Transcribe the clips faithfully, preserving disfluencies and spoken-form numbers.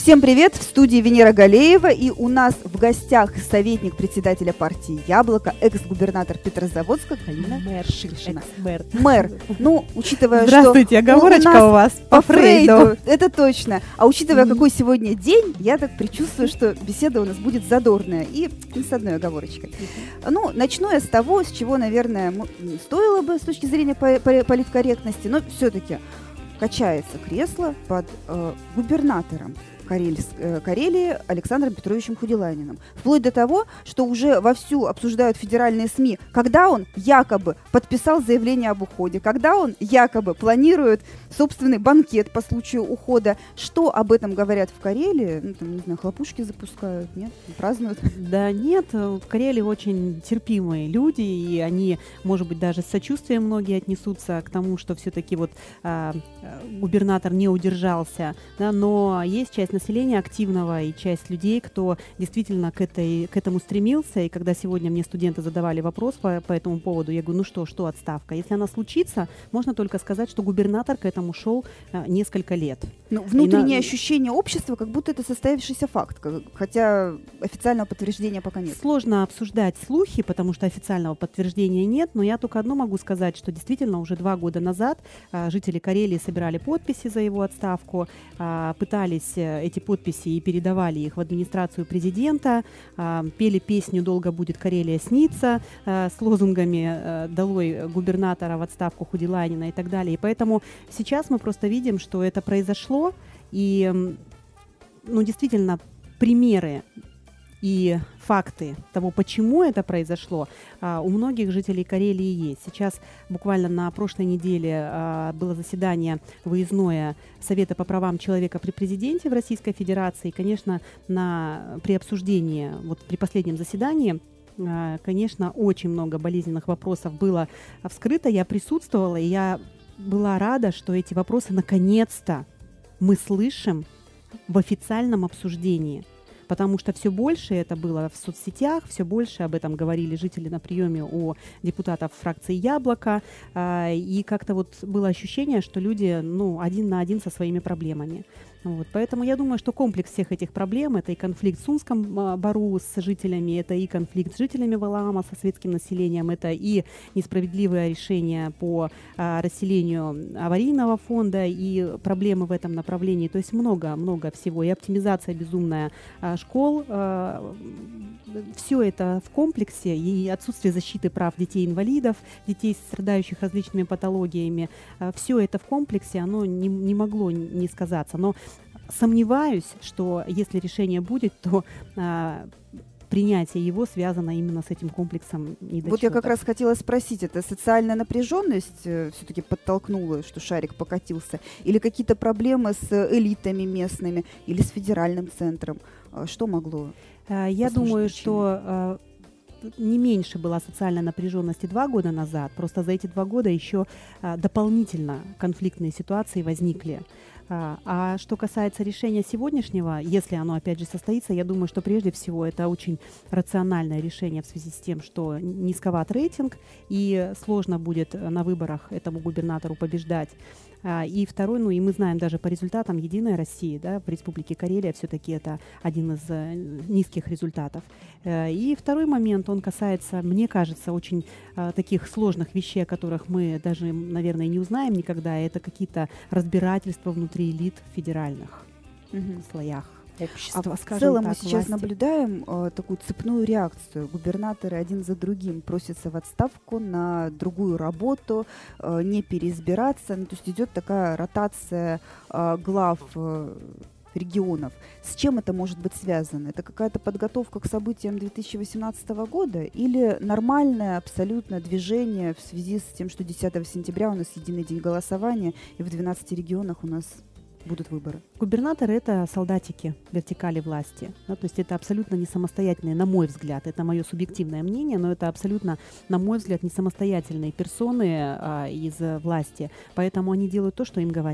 Всем привет! В студии Венера Галеева, и у нас в гостях советник председателя партии «Яблоко», экс-губернатор Петрозаводска Галина Мэр Шишина. Мэр. Мэр. Ну, учитывая, Здравствуйте, что оговорочка у, у, нас у вас по по Фрейду. Фрейду. Это точно. А учитывая, Мгм. какой сегодня день, я так предчувствую, что беседа у нас будет задорная и не с одной оговорочкой. Ну, начну я с того, с чего, наверное, м- стоило бы с точки зрения по- по- политкорректности, но все-таки качается кресло под э, губернатором Карельс- э, Карелии Александром Петровичем Худилайниным. Вплоть до того, что уже вовсю обсуждают федеральные СМИ, когда он якобы подписал заявление об уходе, когда он якобы планирует собственный банкет по случаю ухода. Что об этом говорят в Карелии? Ну, там, не знаю, хлопушки запускают, нет? Празднуют? Да нет, в Карелии очень терпимые люди, и они, может быть, даже с сочувствием многие отнесутся к тому, что все-таки вот а, губернатор не удержался, да, но есть часть населения активного и часть людей, кто действительно к, этой, к этому стремился, и когда сегодня мне студенты задавали вопрос по, по этому поводу, я говорю, ну что, что отставка? Если она случится, можно только сказать, что губернатор к этому шел а, несколько лет. Ну, внутреннее на- ощущение общества, как будто это состоявшийся факт, как- хотя официального подтверждения пока нет. Сложно обсуждать слухи, потому что официального подтверждения нет, но я только одно могу сказать, что действительно уже два года назад а, жители Карелии собирали подписи за его отставку, а, пытались э, эти подписи и передавали их в администрацию президента, а, пели песню «Долго будет Карелия сниться» а, с лозунгами э, «Долой губернатора в отставку Худилайнина» и так далее. И поэтому сейчас мы просто видим, что это произошло, и м, ну, действительно примеры и факты того, почему это произошло, а, у многих жителей Карелии есть. Сейчас буквально на прошлой неделе а, было заседание выездное Совета по правам человека при президенте в Российской Федерации. И, конечно, на, при обсуждении, вот при последнем заседании, а, конечно, очень много болезненных вопросов было вскрыто. Я присутствовала, и я была рада, что эти вопросы наконец-то мы слышим в официальном обсуждении. Потому что все больше это было в соцсетях, все больше об этом говорили жители на приеме у депутатов фракции «Яблоко», а, и как-то вот было ощущение, что люди, ну, один на один со своими проблемами. Вот. Поэтому я думаю, что комплекс всех этих проблем — это и конфликт в Сунском а, бару с жителями, это и конфликт с жителями Валаама, со светским населением, это и несправедливое решение по а, расселению аварийного фонда и проблемы в этом направлении. То есть много-много всего. И оптимизация безумная а, школ. А, все это в комплексе. И отсутствие защиты прав детей-инвалидов, детей, страдающих различными патологиями. А, все это в комплексе, оно не, не могло не сказаться. Но сомневаюсь, что если решение будет, то а, принятие его связано именно с этим комплексом недочетов. Вот я как раз хотела спросить, это социальная напряженность э, все-таки подтолкнула, что шарик покатился, или какие-то проблемы с элитами местными, или с федеральным центром? Э, Что могло? А, Я послужить думаю, причиной? что а, не меньше была социальная напряженность и два года назад. Просто за эти два года еще а, дополнительно конфликтные ситуации возникли. А, а что касается решения сегодняшнего, если оно опять же состоится, я думаю, что прежде всего это очень рациональное решение в связи с тем, что низковат рейтинг и сложно будет на выборах этому губернатору побеждать. А, И второй, ну и мы знаем даже по результатам «Единой России», да, в Республике Карелия все-таки это один из э, низких результатов. Э, И второй момент, он касается, мне кажется, очень э, таких сложных вещей, о которых мы даже, наверное, не узнаем никогда. Это какие-то разбирательства внутри элит в федеральных Мгм. слоях А общества, в скажем целом мы так, сейчас власти. наблюдаем э, такую цепную реакцию. Губернаторы один за другим просятся в отставку на другую работу, э, не переизбираться. Ну, то есть идет такая ротация э, глав э, регионов. С чем это может быть связано? Это какая-то подготовка к событиям две тысячи восемнадцатого года или нормальное абсолютно движение в связи с тем, что десятого сентября у нас единый день голосования, и в двенадцати регионах у нас будут выборы? Губернаторы — это солдатики вертикали власти. Да, то есть это абсолютно не самостоятельные, на мой взгляд, это мое субъективное мнение, но это абсолютно, на мой взгляд, не самостоятельные персоны а, из э, власти. Поэтому они делают то, что им говорят.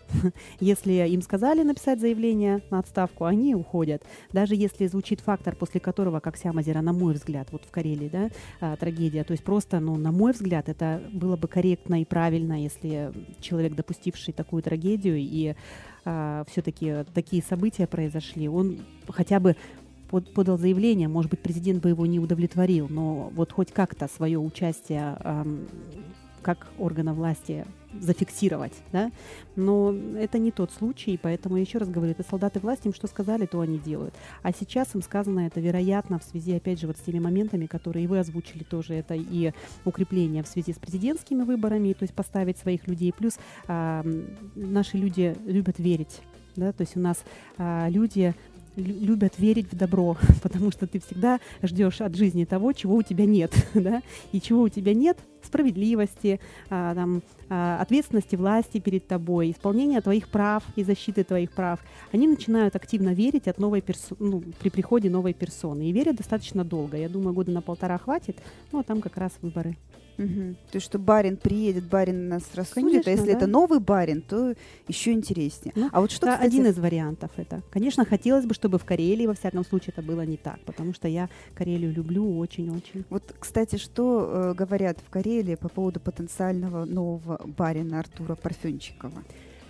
Если им сказали написать заявление на отставку, они уходят. Даже если звучит фактор, после которого, как Сямозера, на мой взгляд, вот в Карелии, да, а, трагедия, то есть просто, ну, на мой взгляд, это было бы корректно и правильно, если человек, допустивший такую трагедию, и а, все-таки такие события произошли, он хотя бы под, подал заявление, может быть, президент бы его не удовлетворил, но вот хоть как-то свое участие а, как органа власти зафиксировать, да, но это не тот случай, поэтому, еще раз говорю, это солдаты власти, им что сказали, то они делают. А сейчас им сказано это, вероятно, в связи, опять же, вот с теми моментами, которые и вы озвучили тоже, это и укрепление в связи с президентскими выборами, то есть поставить своих людей, плюс а, наши люди любят верить, да, то есть у нас а, люди любят верить в добро, потому что ты всегда ждешь от жизни того, чего у тебя нет, да, и чего у тебя нет, справедливости, а, там, а, ответственности власти перед тобой, исполнения твоих прав и защиты твоих прав, они начинают активно верить от новой персо- ну, при приходе новой персоны. И верят достаточно долго. Я думаю, года на полтора хватит, ну, а там как раз выборы. Угу. То есть, что барин приедет, барин нас рассудит, Конечно, а если да. это новый барин, то еще интереснее. Ну, а вот что, это кстати... один из вариантов это. Конечно, хотелось бы, чтобы в Карелии, во всяком случае, это было не так, потому что я Карелию люблю очень-очень. Вот, кстати, что э, говорят в Карелии по поводу потенциального нового барина Артура Парфенчикова?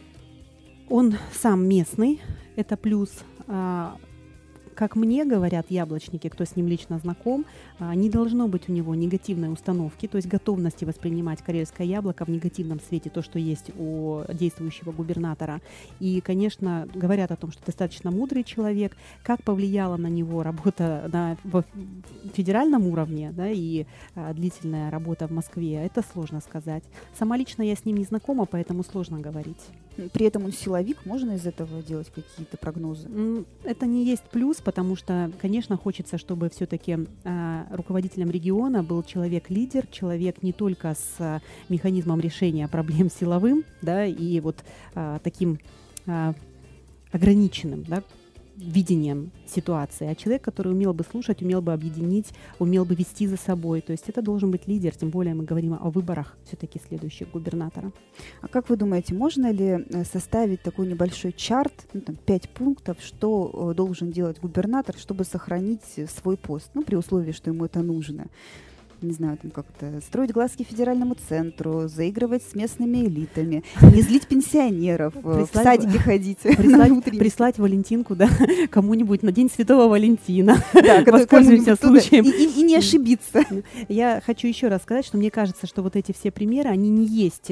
Он сам местный, это плюс. А, как мне говорят яблочники, кто с ним лично знаком, а, не должно быть у него негативной установки, то есть готовности воспринимать карельское яблоко в негативном свете, то, что есть у действующего губернатора. И, конечно, говорят о том, что достаточно мудрый человек. Как повлияла на него работа на в федеральном уровне, да, и а, длительная работа в Москве, это сложно сказать. Сама лично я с ним не знакома, поэтому сложно говорить. При этом он силовик, можно из этого делать какие-то прогнозы? Это не есть плюс, потому что, конечно, хочется, чтобы все-таки э, руководителем региона был человек-лидер, человек не только с э, механизмом решения проблем силовым, да, и вот э, таким э, ограниченным, да, видением ситуации, а человек, который умел бы слушать, умел бы объединить, умел бы вести за собой. То есть это должен быть лидер, тем более мы говорим о выборах все-таки следующих губернатора. А как вы думаете, можно ли составить такой небольшой чарт, ну, там, пять пунктов, что должен делать губернатор, чтобы сохранить свой пост, ну, при условии, что ему это нужно? Не знаю, там как-то строить глазки федеральному центру, заигрывать с местными элитами, не злить пенсионеров, прислать, в садике ходить. Прислать, прислать Валентинку, да, кому-нибудь на День Святого Валентина. Да, воспользуемся случаем. И, и, и не ошибиться. Я хочу еще раз сказать, что мне кажется, что вот эти все примеры, они не есть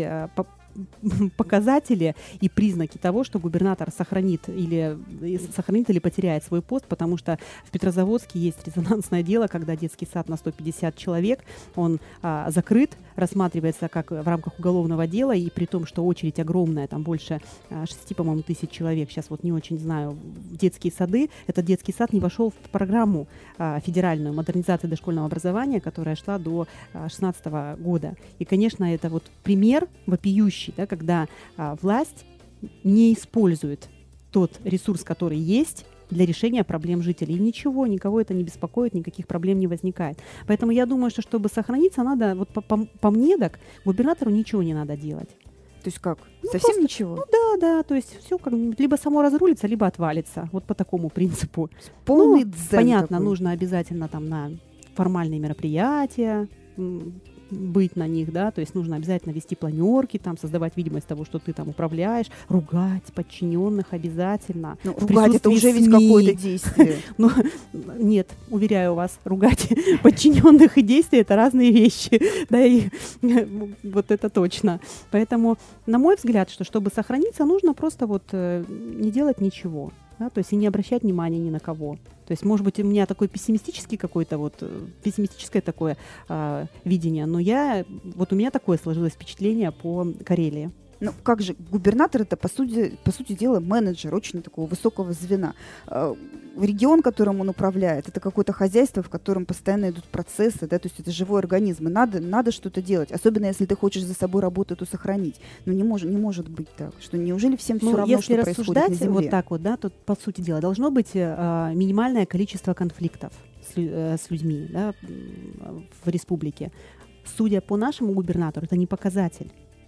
показатели и признаки того, что губернатор сохранит или, сохранит или потеряет свой пост, потому что в Петрозаводске есть резонансное дело, когда детский сад на сто пятьдесят человек, он а, закрыт, рассматривается как в рамках уголовного дела, и при том, что очередь огромная, там больше а, шести, по-моему, тысяч человек, сейчас вот не очень знаю, детские сады, этот детский сад не вошел в программу а, федеральную модернизации дошкольного образования, которая шла до шестнадцатого года. И, конечно, это вот пример вопиющий, да, когда а, власть не использует тот ресурс, который есть, для решения проблем жителей. И ничего, никого это не беспокоит, никаких проблем не возникает. Поэтому я думаю, что чтобы сохраниться, надо, вот по, по, по мне так, губернатору ничего не надо делать. То есть как? Ну, Совсем просто, ничего? Ну да, да, то есть все как либо само разрулится, либо отвалится. Вот по такому принципу. Полный ну, дзен понятно, такой. Нужно обязательно там на формальные мероприятия быть на них, да, то есть нужно обязательно вести планерки, там, создавать видимость того, что ты там управляешь, ругать подчиненных обязательно. Ну, ругать — это уже ведь какое-то действие. Ну, нет, уверяю вас, ругать подчиненных и действия — это разные вещи, да, и вот это точно. Поэтому, на мой взгляд, что чтобы сохраниться, нужно просто вот не делать ничего. Да, то есть и не обращать внимания ни на кого. То есть, может быть, у меня такой пессимистический какой-то вот, пессимистическое такое э, видение, но я, вот у меня такое сложилось впечатление по Карелии. Ну, как же, губернатор — это, по сути, по сути дела, менеджер очень такого высокого звена. Регион, которым он управляет, это какое-то хозяйство, в котором постоянно идут процессы, да, то есть это живой организм, и надо, надо что-то делать, особенно если ты хочешь за собой работу эту сохранить. Но не может, не может быть так, что неужели всем все ну, равно, что происходит на земле? Если рассуждать вот так вот, да, то, по сути дела, должно быть э, минимальное количество конфликтов с, э, с людьми, да, в республике. Судя по нашему губернатору, это не показатель.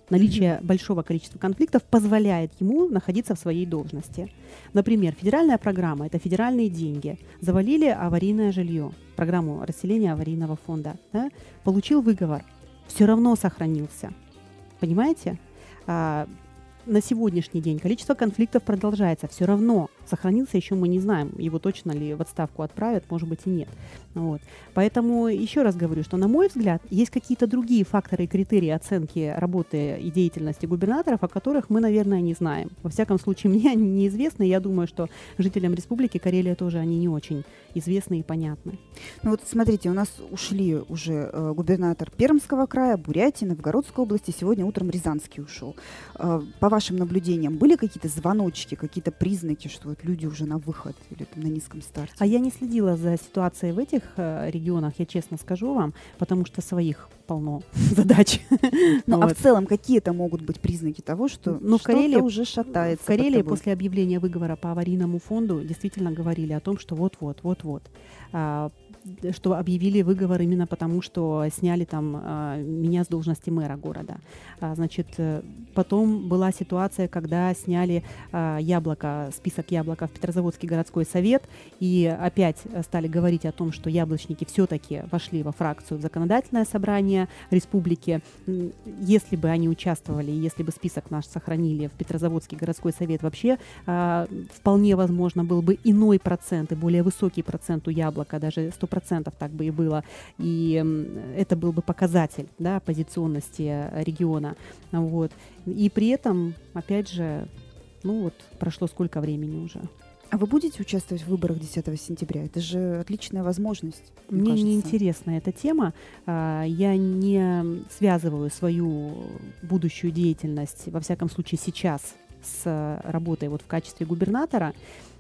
Наличие Мгм. большого количества конфликтов позволяет ему находиться в своей должности. Например, федеральная программа — это федеральные деньги. Завалили аварийное жилье, программу расселения аварийного фонда. Да? Получил выговор, все равно сохранился. Понимаете? А, на сегодняшний день количество конфликтов продолжается. Все равно сохранился еще, мы не знаем, его точно ли в отставку отправят, может быть и нет. Вот. Поэтому еще раз говорю, что, на мой взгляд, есть какие-то другие факторы и критерии оценки работы и деятельности губернаторов, о которых мы, наверное, не знаем. Во всяком случае, мне они неизвестны. Я думаю, что жителям Республики Карелия тоже они не очень известны и понятны. Ну вот смотрите, у нас ушли уже э, губернатор Пермского края, Бурятии, Новгородской области, сегодня утром Рязанский ушел. Э, по вашим наблюдениям, были какие-то звоночки, какие-то признаки, что вот люди уже на выход или там, на низком старте? А я не следила за ситуацией в этих э, регионах, я честно скажу вам, потому что своих полно задач. Ну, а Вот. в целом какие-то могут быть признаки того, что Ну, в что-то Карелии- уже шатается? В под Карелии тобой? после объявления выговора по аварийному фонду действительно говорили о том, что вот-вот, вот-вот. А, д- что объявили выговор именно потому, что сняли там а, меня с должности мэра города. А, значит, э, потом была ситуация, когда сняли а, яблоко, список яблока в Петрозаводский городской совет, и опять э, стали говорить о том, что яблочники все-таки вошли во фракцию в законодательное собрание республики. М, Если бы они участвовали, если бы список наш сохранили в Петрозаводский городской совет, вообще а, вполне возможно был бы иной процент и более высокий процент у яблока, даже сто процентов так бы и было. И м, это был бы показатель, да, оппозиционности э, региона. Вот. И при этом, опять же, ну вот прошло сколько времени уже. А вы будете участвовать в выборах десятого сентября? Это же отличная возможность, мне Мне кажется. не интересна эта тема. А, Я не связываю свою будущую деятельность, во всяком случае сейчас, с э, работой вот в качестве губернатора.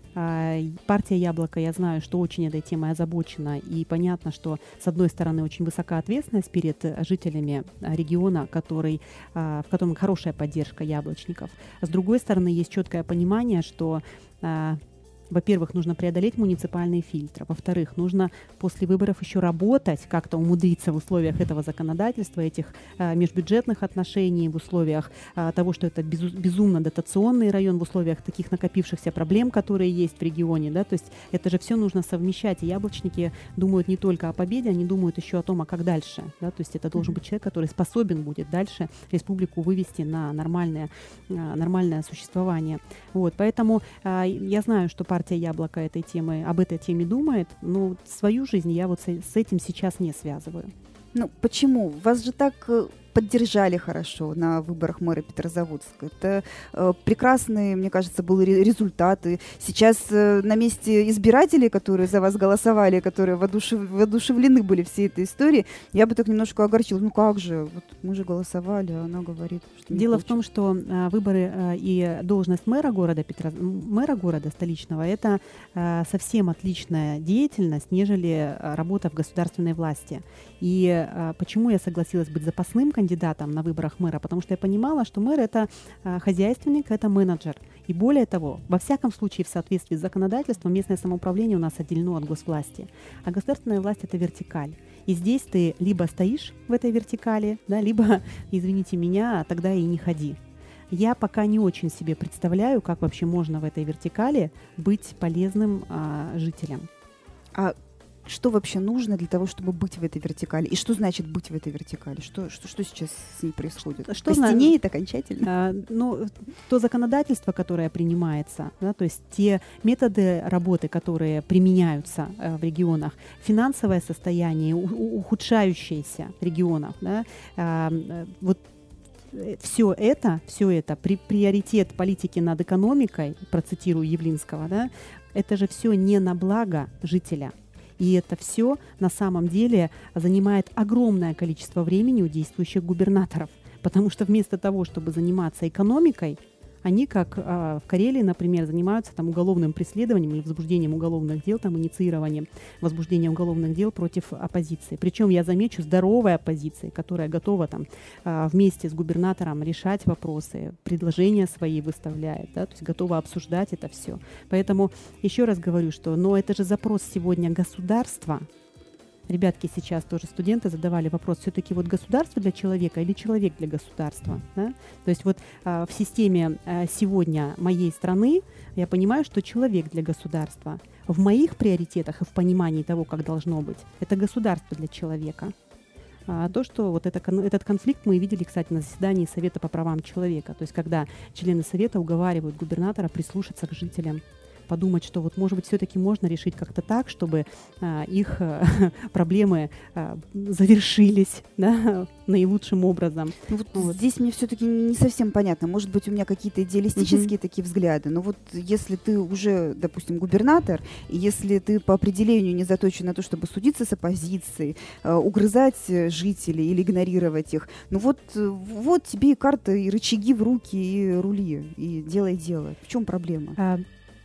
А, и Партия «Яблоко», я знаю, что очень этой темой озабочена, и понятно, что, с одной стороны, очень высока ответственность перед э, жителями а, региона, который, а, в котором хорошая поддержка яблочников. А с другой стороны, есть четкое понимание, что а, во-первых, нужно преодолеть муниципальные фильтры. Во-вторых, нужно после выборов еще работать, как-то умудриться в условиях этого законодательства, этих а, межбюджетных отношений, в условиях а, того, что это безу- безумно дотационный район, в условиях таких накопившихся проблем, которые есть в регионе. Да? То есть это же все нужно совмещать. И яблочники думают не только о победе, они думают еще о том, а как дальше. Да? То есть это должен быть человек, который способен будет дальше республику вывести на нормальное, а, нормальное существование. Вот, поэтому а, я знаю, что партия «Яблоко» этой темы, об этой теме думает, но свою жизнь я вот с, с этим сейчас не связываю. Ну, почему? Вас же так э, поддержали хорошо на выборах мэра Петрозаводска. Это э, прекрасный, мне кажется, был ре- результат. И сейчас э, на месте избирателей, которые за вас голосовали, которые воодушев- воодушевлены были всей этой историей, я бы так немножко огорчилась. Ну как же, вот мы же голосовали, а она говорит, что не Дело хочет. в том, что а, выборы а, и должность мэра города, Петро... мэра города столичного, это а, совсем отличная деятельность, нежели а, работа в государственной власти. И а, почему я согласилась быть запасным кандидатом на выборах мэра? Потому что я понимала, что мэр — это а, хозяйственник, это менеджер. И более того, во всяком случае, в соответствии с законодательством, местное самоуправление у нас отделено от госвласти. А государственная власть — это вертикаль. И здесь ты либо стоишь в этой вертикали, да, либо, извините меня, тогда и не ходи. Я пока не очень себе представляю, как вообще можно в этой вертикали быть полезным а, жителям. А что вообще нужно для того, чтобы быть в этой вертикали? И что значит быть в этой вертикали? Что, что, что сейчас с ней происходит? Что зна- Костенеет окончательно? А, ну, то законодательство, которое принимается, да, то есть те методы работы, которые применяются э, в регионах, финансовое состояние у- у- ухудшающееся регионов, да, а, э, вот все это, все это, при, приоритет политики над экономикой, процитирую Явлинского, да, это же все не на благо жителя. И это все на самом деле занимает огромное количество времени у действующих губернаторов. Потому что вместо того, чтобы заниматься экономикой, они, как а, в Карелии, например, занимаются там уголовным преследованием или возбуждением уголовных дел, там инициированием возбуждения уголовных дел против оппозиции. Причем, я замечу, здоровая оппозиция, которая готова там а, вместе с губернатором решать вопросы, предложения свои выставляет, да, то есть готова обсуждать это все. Поэтому еще раз говорю, что но это же запрос сегодня государства Ребятки сейчас тоже, студенты, задавали вопрос, все-таки вот государство для человека или человек для государства? Да? То есть вот а, в системе а, сегодня моей страны я понимаю, что человек для государства. В моих приоритетах и в понимании того, как должно быть, это государство для человека. А то, что вот это, этот конфликт мы видели, кстати, на заседании Совета по правам человека. То есть когда члены Совета уговаривают губернатора прислушаться к жителям, подумать, что вот, может быть, все-таки можно решить как-то так, чтобы а, их а, проблемы а, завершились, да, наилучшим образом. Ну, вот вот. Здесь мне все-таки не совсем понятно. Может быть, у меня какие-то идеалистические mm-hmm. такие взгляды, но вот если ты уже, допустим, губернатор, и если ты по определению не заточен на то, чтобы судиться с оппозицией, э, угрызать жителей или игнорировать их, ну вот, вот тебе и карта, и рычаги в руки, и рули, и делай дело. В чем проблема? А-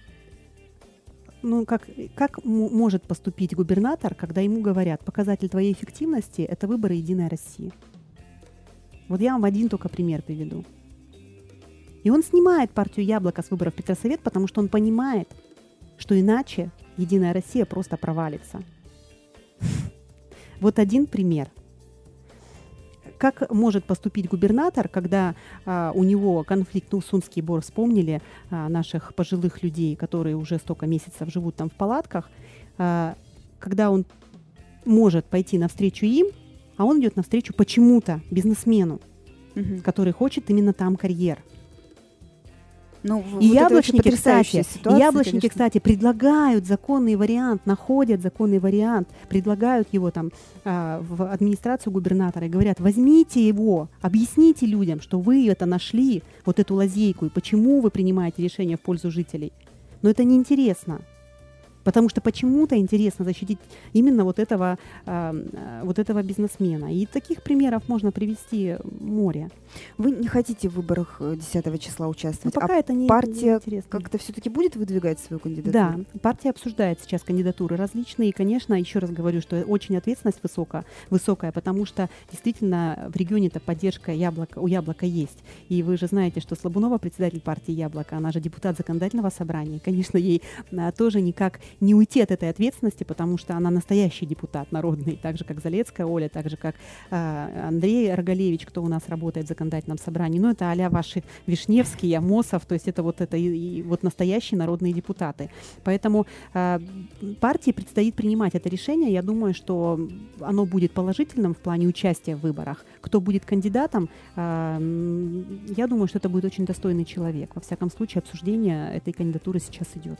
Ну, как, как м- может поступить губернатор, когда ему говорят, показатель твоей эффективности – это выборы «Единой России»? Вот я вам один только пример приведу. И он снимает партию «Яблоко» с выборов Петросовет, потому что он понимает, что иначе «Единая Россия» просто провалится. Вот один пример. Как может поступить губернатор, когда а, у него конфликт, ну, Сунский Бор, вспомнили а, наших пожилых людей, которые уже столько месяцев живут там в палатках, а, когда он может пойти навстречу им, а он идет навстречу почему-то бизнесмену, угу. который хочет именно там карьер. Ну, и вот яблочники, кстати, ситуация, яблочники, конечно. кстати, предлагают законный вариант, находят законный вариант, предлагают его там а, в администрацию губернатора и говорят: возьмите его, объясните людям, что вы это нашли, вот эту лазейку, и почему вы принимаете решение в пользу жителей. Но это неинтересно. Потому что почему-то интересно защитить именно вот этого, э, вот этого бизнесмена. И таких примеров можно привести море. Вы не хотите в выборах десятого числа участвовать, ну, пока а это не, партия не как-то все-таки будет выдвигать свою кандидатуру? Да, партия обсуждает сейчас кандидатуры различные. И, конечно, еще раз говорю, что очень ответственность высокая, высокая, потому что действительно в регионе-то поддержка яблока, у «Яблока» есть. И вы же знаете, что Слабунова, председатель партии «Яблоко», она же депутат законодательного собрания. Конечно, ей а, тоже никак не уйти от этой ответственности, потому что она настоящий депутат народный, так же, как Залецкая Оля, так же, как э, Андрей Рогалевич, кто у нас работает в законодательном собрании. Ну, это а-ля ваши Вишневский, Амосов, то есть это вот, это и, и вот настоящие народные депутаты. Поэтому э, партии предстоит принимать это решение. Я думаю, что оно будет положительным в плане участия в выборах. Кто будет кандидатом, э, я думаю, что это будет очень достойный человек. Во всяком случае, обсуждение этой кандидатуры сейчас идет.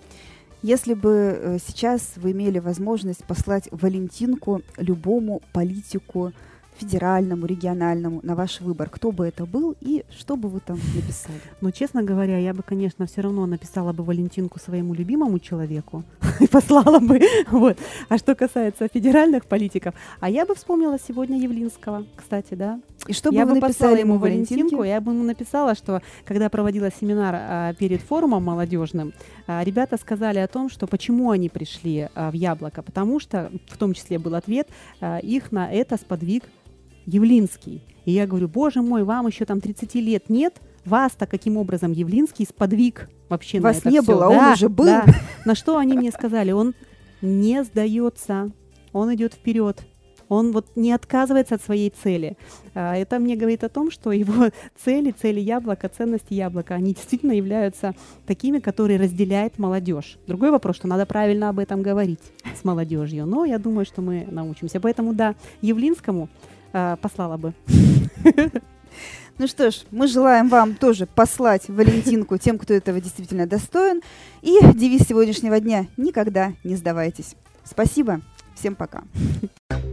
Если бы э, сейчас вы имели возможность послать Валентинку любому политику, федеральному, региональному, на ваш выбор, кто бы это был и что бы вы там написали? Ну, честно говоря, я бы, конечно, все равно написала бы Валентинку своему любимому человеку и послала бы. Вот. А что касается федеральных политиков, а я бы вспомнила сегодня Явлинского, кстати, да. И что бы я вы бы написали ему Валентинку, я бы ему написала, что когда проводила семинар а, перед форумом молодежным, а, ребята сказали о том, что почему они пришли а, в «Яблоко», потому что, в том числе был ответ, а, их на это сподвиг Явлинский. И я говорю: боже мой, вам еще там тридцати лет нет, вас-то каким образом Явлинский сподвиг вообще вас на это не все? было, а да, он уже был. Да. На что они мне сказали: он не сдается, он идет вперед. Он вот не отказывается от своей цели. А, это мне говорит о том, что его цели, цели «Яблока», ценности «Яблока», они действительно являются такими, которые разделяет молодежь. Другой вопрос, что надо правильно об этом говорить с молодежью. Но я думаю, что мы научимся. Поэтому, да, Явлинскому а, послала бы. Ну что ж, мы желаем вам тоже послать Валентинку тем, кто этого действительно достоин. И девиз сегодняшнего дня: никогда не сдавайтесь. Спасибо. Всем пока.